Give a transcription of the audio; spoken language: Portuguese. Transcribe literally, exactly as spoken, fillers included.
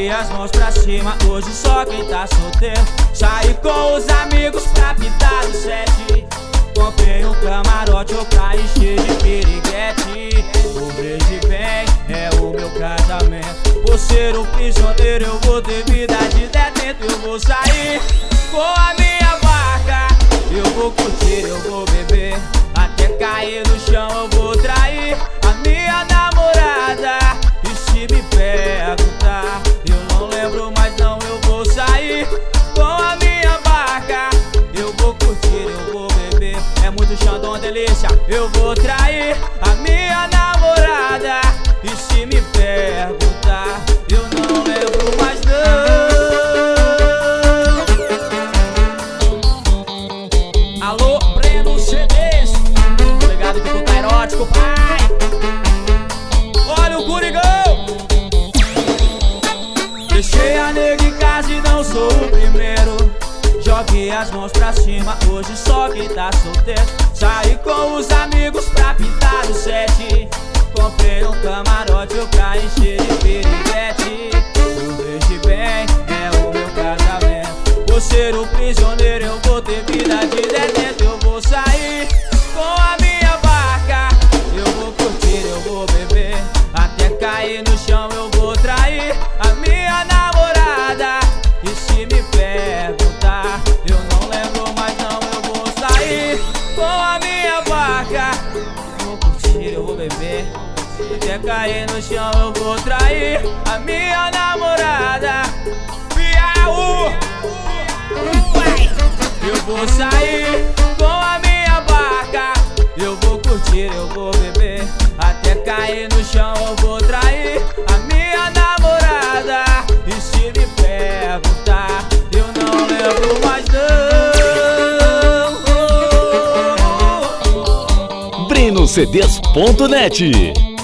Joguei as mãos pra cima, hoje só quem tá solteiro. Saí com os amigos pra pintar o sete. Comprei um camarote ou pra encher de piriguete. O Brejo bem é o meu casamento. Por ser um prisioneiro eu vou ter vida de detento. Eu vou sair com a minha barca, eu vou curtir, eu vou beber até cair no chão. Eu vou trair a minha namorada, e se me perguntar eu não lembro mais não. Eu vou sair com a minha barca, eu vou curtir, eu vou beber. É muito Xandão, delícia. Eu vou trair a minha namorada, e se me perguntar eu não lembro mais não. Alô, Breno C Ds, obrigado que tu tá erótico, pai. Olha o Gurigão. Deixei a nega em casa e não sou o primeiro. Joguei as mãos pra cima, hoje só quem tá solteiro. Saí com os amigos pra pintar o sete. Comprei um camarote eu pra encher de piriguete. O Brejo bem é o meu casamento. Por ser um prisioneiro eu vou ter vida de detento. Eu vou sair com a minha barca, eu vou curtir, eu vou beber até cair no chão. Eu vou trair a minha namorada, e se me perguntar eu não lembro mais não. Eu vou sair com a minha barca, eu vou curtir, eu vou beber até cair no chão. Eu vou trair a minha namorada. Piau! Eu vou sair com a minha barca, eu vou curtir, eu vou beber até cair no chão. Eu vou trair a minha namorada, e se me perguntar eu não lembro mais não. Breno C Ds ponto net